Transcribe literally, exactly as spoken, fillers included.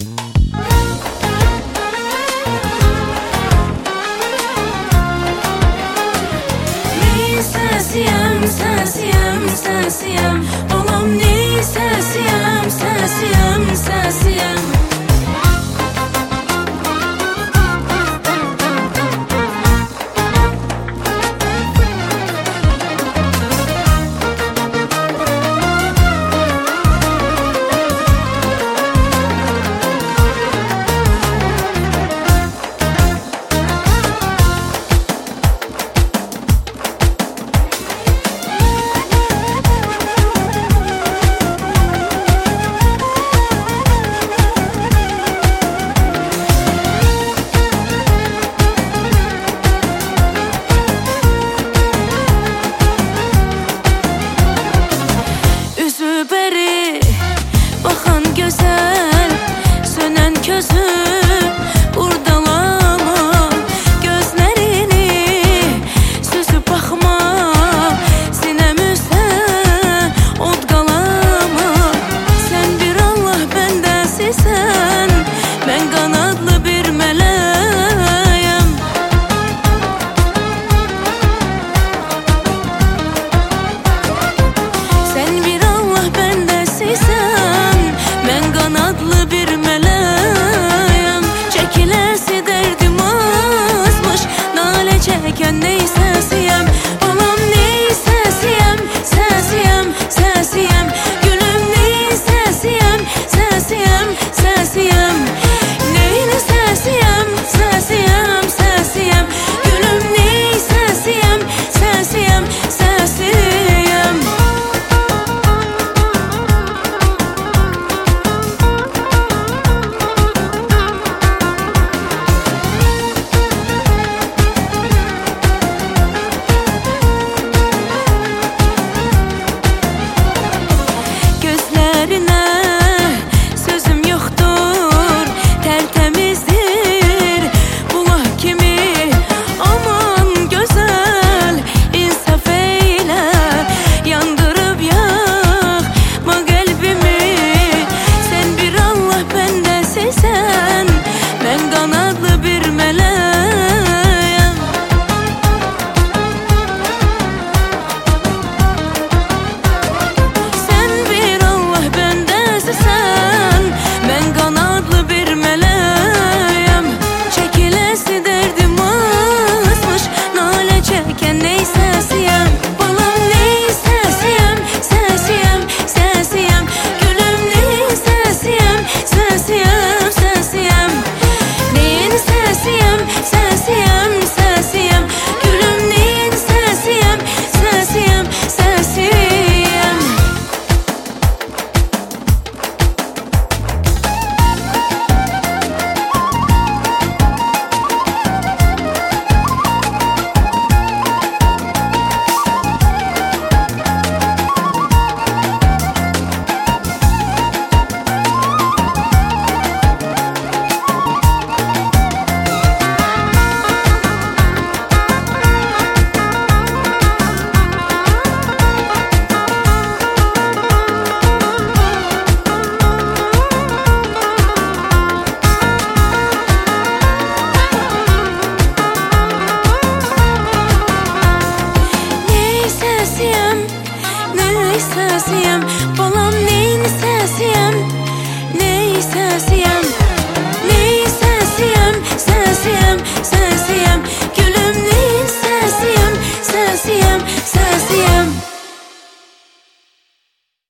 Səsiyəm, səsiyəm, səsiyəm. Olam ne səsiyəm, səsiyəm, səsiyəm. Beri baxan gözəl, sönən közü qurdalama, gözlərini süzüb baxma, sinəmizdə od qalama. Sən bir Allah bəndəsisən, mən qanadlı bir mələyəm. Sən bir mən qanadlı bir mələyəm. Çəkiləsi dərdim azmış, nalə çəkən ney səsiyəm. Olam ney səsiyəm, səsiyəm, səsiyəm. Gülüm ney səsiyəm, səsiyəm, səsiyəm. Neyin səsiyəm, səsiyəm, səsiyəm. Gülüm ney səsiyəm, səsiyəm, səsiyəm. Sözüm yoxdur, tərtəmizdir bulaq kimi. Aman gözəl, insaf eylə, yandırıb yaxma qəlbimi. Sən bir Allah bəndəsisən, mən qanadlı bir mələyəm. Sən bir Allah bəndəsisən, mən qanadlı bir mələyəm. Çəkiləsi dərdim azmış, nalə çəkən ney səsiyəm. Balam ney səsiyəm, səsiyəm, səsiyəm. Gülüm ney səsiyəm, səsiyəm, səsiyəm. Neyin səsiyəm, səsiyəm, səsiyəm. Gülüm neyin səsiyəm, səsiyəm, səsiyəm. Səsiyəm, balam neyin səsiyəm, ney səsiyəm. Ney səsiyəm, səsiyəm, səsiyəm. Gülüm neyin səsiyəm, səsiyəm, səsiyəm.